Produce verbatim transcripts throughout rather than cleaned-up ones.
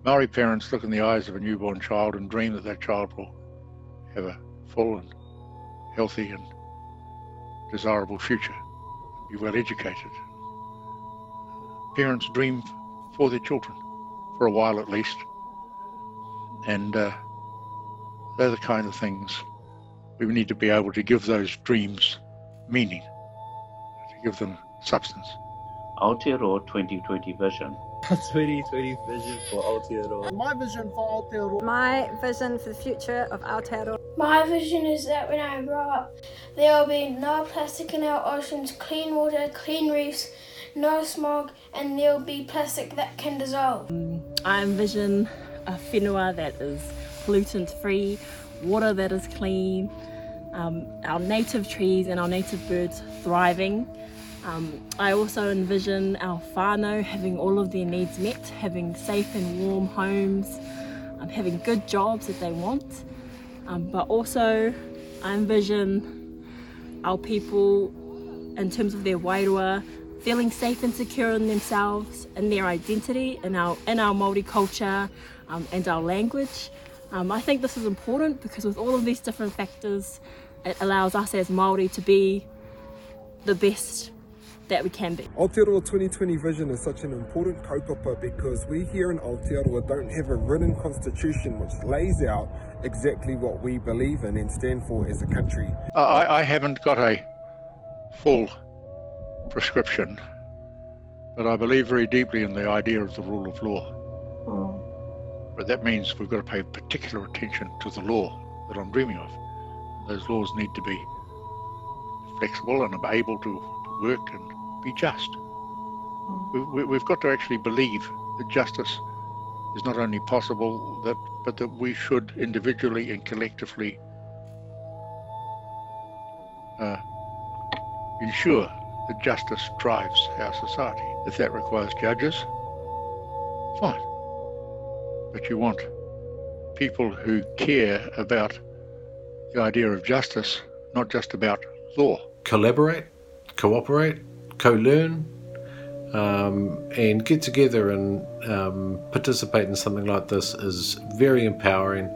Maori parents look in the eyes of a newborn child and dream that that child will have a full and healthy and desirable future, be well educated. Parents dream for their children, for a while at least, and uh, they're the kind of things we need to be able to give those dreams meaning, to give them substance. Aotearoa twenty twenty vision. twenty twenty vision for Aotearoa. My vision for Aotearoa. My vision for the future of Aotearoa. My vision is that when I grow up, there will be no plastic in our oceans, clean water, clean reefs, no smog, and there will be plastic that can dissolve. Um, I envision a whenua that is pollutant-free, water that is clean, um, our native trees and our native birds thriving. Um, I also envision our whānau having all of their needs met, having safe and warm homes, um, having good jobs that they want. Um, but also I envision our people, in terms of their wairua, feeling safe and secure in themselves, in their identity, in our, in our Māori culture um, and our language. Um, I think this is important because with all of these different factors, it allows us as Māori to be the best that we can be. Aotearoa twenty twenty vision is such an important kaupapa because we here in Aotearoa don't have a written constitution which lays out exactly what we believe in and stand for as a country. I, I haven't got a full prescription, but I believe very deeply in the idea of the rule of law. Mm. But that means we've got to pay particular attention to the law that I'm dreaming of. Those laws need to be flexible and able to, to work and be just. Mm. We, we, we've got to actually believe that justice is not only possible, that but that we should individually and collectively uh, ensure that justice drives our society. If that requires judges, fine. But you want people who care about the idea of justice, not just about law. Collaborate, cooperate, co-learn, um, and get together and um, participate in something like this is very empowering.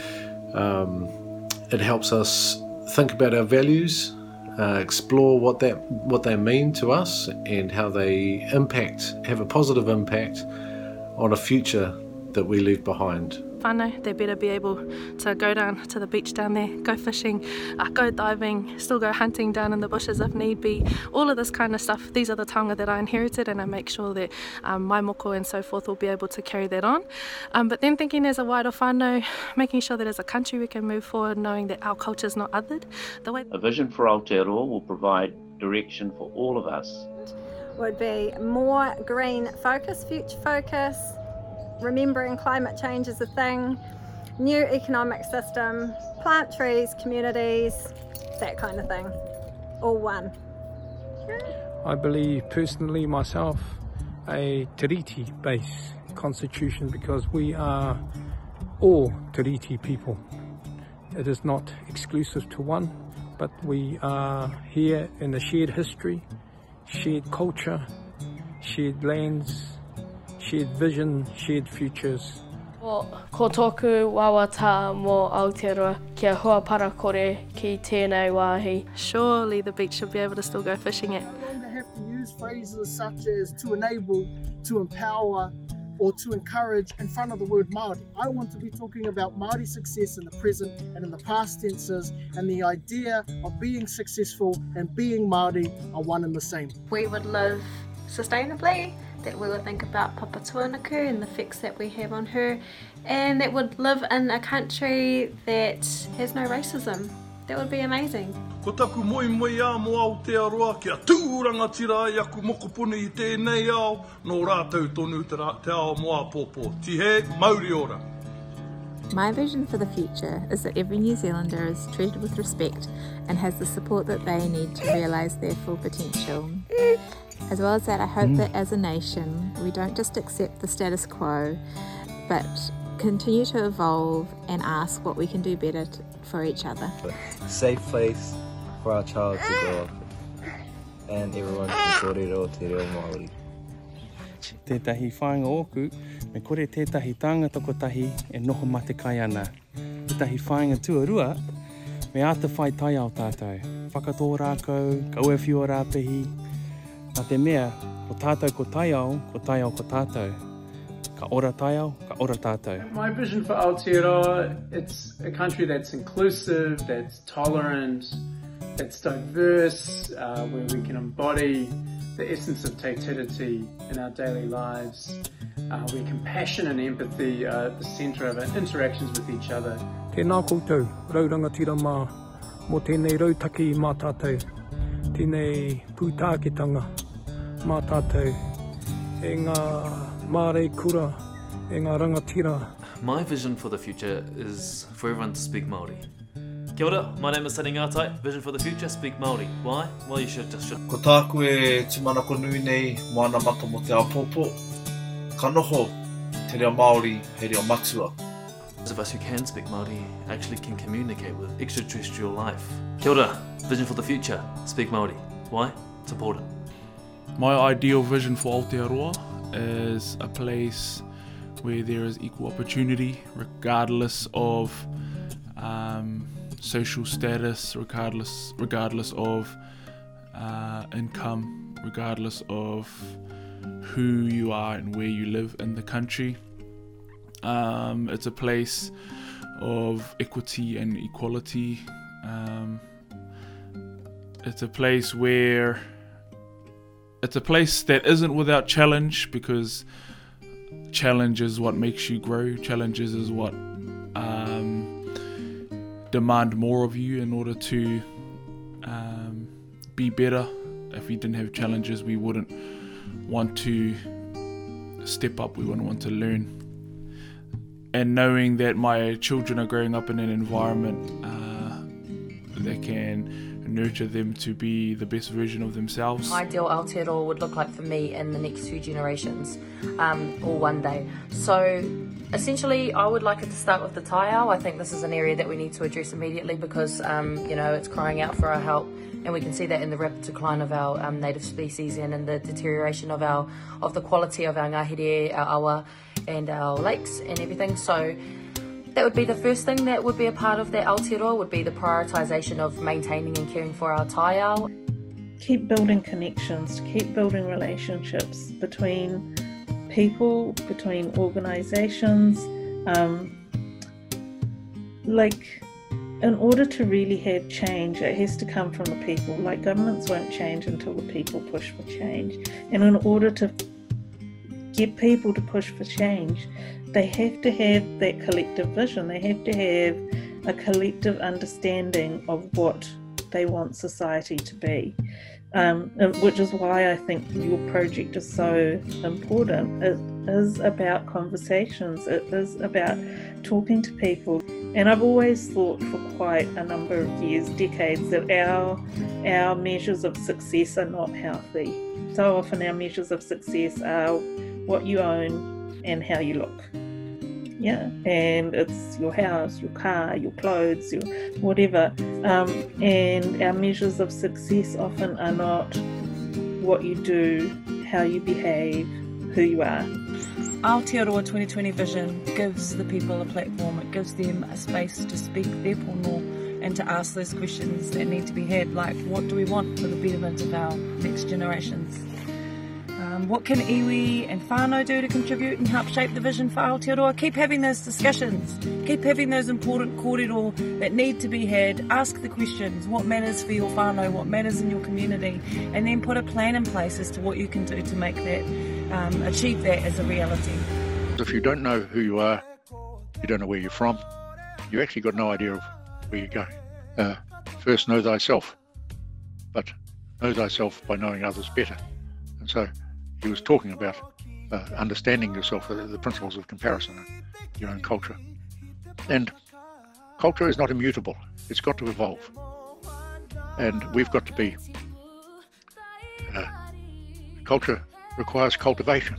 Um, it helps us think about our values, Uh, explore what that what they mean to us and how they impact, have a positive impact on a future that we leave behind. Whānau, they better be able to go down to the beach down there, go fishing, uh, go diving, still go hunting down in the bushes if need be. All of this kind of stuff, these are the taonga that I inherited, and I make sure that um, my moko and so forth will be able to carry that on. Um, but then thinking as a wider whānau, making sure that as a country we can move forward knowing that our culture is not othered. The way A vision for Aotearoa will provide direction for all of us. Would be more green focus, future focus, remembering climate change is a thing, new economic system, plant trees, communities, that kind of thing, all one. I believe personally myself a Tiriti based constitution because we are all Tiriti people. It is not exclusive to one, but we are here in a shared history, shared culture, shared lands, shared vision, shared futures. Ko tōku wawata mō Aotearoa kia hua parakore ki tēnei wāhi. surely the beach should be able to still go fishing at. I don't have to use phrases such as to enable, to empower, or to encourage in front of the word Māori. I want to be talking about Māori success in the present and in the past tenses, and the idea of being successful and being Māori are one and the same. We would live sustainably, that we would think about Papa Tuanuku and the effects that we have on her, and that would live in a country that has no racism. That would be amazing. Ko taku moi moi a mo Aotearoa kia tūranga tira i aku mokopuni i tēnei ao, nō rātou tonu te, ra, te ao moa pōpō. Tihe, Māori ora. My vision for the future is that every New Zealander is treated with respect and has the support that they need to realise their full potential. As well as that, I hope mm. that as a nation, we don't just accept the status quo, but continue to evolve and ask what we can do better t- for each other. A safe place for our child to grow up in, and everyone can kōrero te reo Māori. Tētahi whāinga oku, me kore tētahi tāngata kotahi e noho mate kai ana. Tētahi whāinga tuarua, me ata whai tai ao tātou. Whakatō rākau, kau e whio rāpehi. Nā te mea, ko tātou ko tai ao, ko tai ao ko tātou. Ka ora tai ao, ka ora tātou. My vision for Aotearoa, it's a country that's inclusive, that's tolerant, that's diverse, uh, where we can embody the essence of Te Tiriti in our daily lives, uh, where compassion and empathy are at the centre of our interactions with each other. Tēnā koutou, raurangatira mā, mō tēnei rautaki mā tātou, tēnei pūtāketanga mā tātou, e ngā māre kura, e ngā rangatira. My vision for the future is for everyone to speak Māori. Kia ora, my name is Sani Ngātai. Vision for the future, speak Māori. Why? Well, you should just should. Ko tāku e timanako nui nei, moana maka mo te apopo. Ka noho, te reo Māori, he reo matua. Those of us who can speak Māori actually can communicate with extraterrestrial life. Kia ora, vision for the future, speak Māori. Why? It's important. My ideal vision for Aotearoa is a place where there is equal opportunity regardless of um, social status, regardless regardless of uh, income, regardless of who you are and where you live in the country. Um, it's a place of equity and equality. Um, it's a place where it's a place that isn't without challenge, because challenge is what makes you grow. Challenges is what um, demand more of you in order to um, be better. If we didn't have challenges, we wouldn't want to step up, we wouldn't want to learn. And knowing that my children are growing up in an environment uh, that can nurture them to be the best version of themselves. Ideal Aotearoa would look like for me in the next few generations, um, or one day. So essentially I would like it to start with the taiao. I think this is an area that we need to address immediately because um, you know, it's crying out for our help, and we can see that in the rapid decline of our um, native species and in the deterioration of our of the quality of our ngahere, our awa and our lakes and everything. So that would be the first thing that would be a part of that Aotearoa, would be the prioritisation of maintaining and caring for our taiao. Keep building connections, keep building relationships between people, between organisations. Um, like, in order to really have change, it has to come from the people. Like, governments won't change until the people push for change. And in order to get people to push for change, they have to have that collective vision. They have to have a collective understanding of what they want society to be, um, which is why I think your project is so important. It is about conversations. It is about talking to people. And I've always thought for quite a number of years, decades, that our, our measures of success are not healthy. So often our measures of success are what you own and how you look. Yeah, and it's your house, your car, your clothes, your whatever. Um, and our measures of success often are not what you do, how you behave, who you are. Aotearoa twenty twenty Vision gives the people a platform. It gives them a space to speak their pono and to ask those questions that need to be had, like what do we want for the betterment of our next generations? Um, what can iwi and whānau do to contribute and help shape the vision for Aotearoa? Keep having those discussions. Keep having those important kōrero that need to be had. Ask the questions. What matters for your whānau? What matters in your community? And then put a plan in place as to what you can do to make that, um, achieve that as a reality. If you don't know who you are, you don't know where you're from, you actually got no idea of where you're going. Uh, first know thyself, but know thyself by knowing others better. And so he was talking about uh, understanding yourself, uh, the principles of comparison and your own culture. And culture is not immutable. It's got to evolve. And we've got to be... Uh, culture requires cultivation.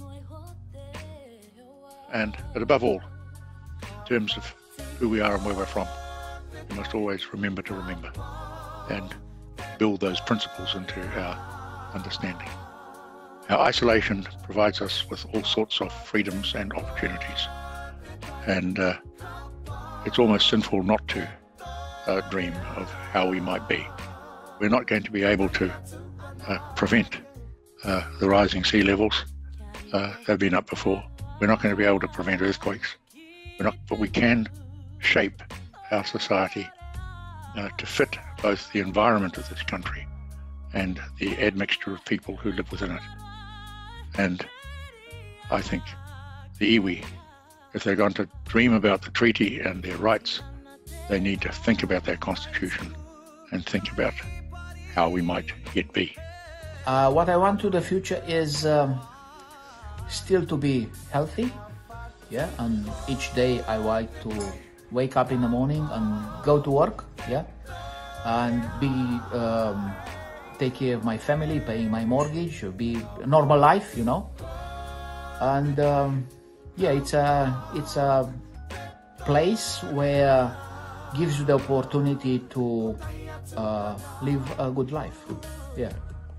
And but above all, in terms of who we are and where we're from, we must always remember to remember and build those principles into our understanding. Our isolation provides us with all sorts of freedoms and opportunities. And uh, it's almost sinful not to uh, dream of how we might be. We're not going to be able to uh, prevent uh, the rising sea levels. Uh, they've been up before. We're not going to be able to prevent earthquakes. We're not, but we can shape our society uh, to fit both the environment of this country and the admixture of people who live within it. And I think the iwi, if they're going to dream about the treaty and their rights, they need to think about their constitution and think about how we might yet be. Uh, what I want to the future is um, still to be healthy, yeah, and each day I like to wake up in the morning and go to work, yeah, and be um, take care of my family, paying my mortgage, be a normal life, you know, and um, yeah, it's a it's a place where gives you the opportunity to uh, live a good life, yeah.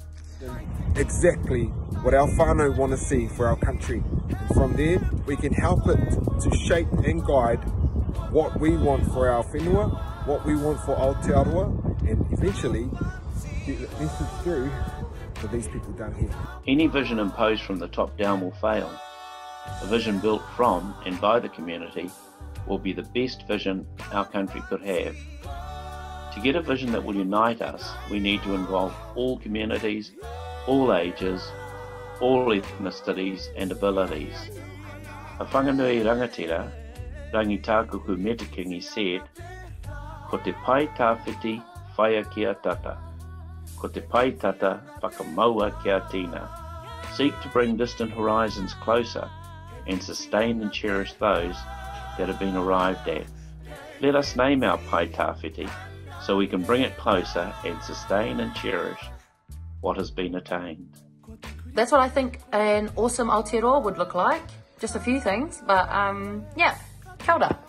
Exactly what our whānau want to see for our country. And from there, we can help it to shape and guide what we want for our whenua, what we want for Aotearoa, and eventually get the message through for these people down here. Any vision imposed from the top down will fail. A vision built from and by the community will be the best vision our country could have. To get a vision that will unite us, we need to involve all communities, all ages, all ethnicities and abilities. A whanganui rangatira, Rangitākuku Metakingi, said, "Ko te pai tāwhiti whaia kia tata, ko te pai tata whakamaua kia tina." Seek to bring distant horizons closer and sustain and cherish those that have been arrived at. Let us name our pai tāwhiti so we can bring it closer and sustain and cherish what has been attained. That's what I think an awesome Aotearoa would look like. Just a few things, but um, yeah, kia ora.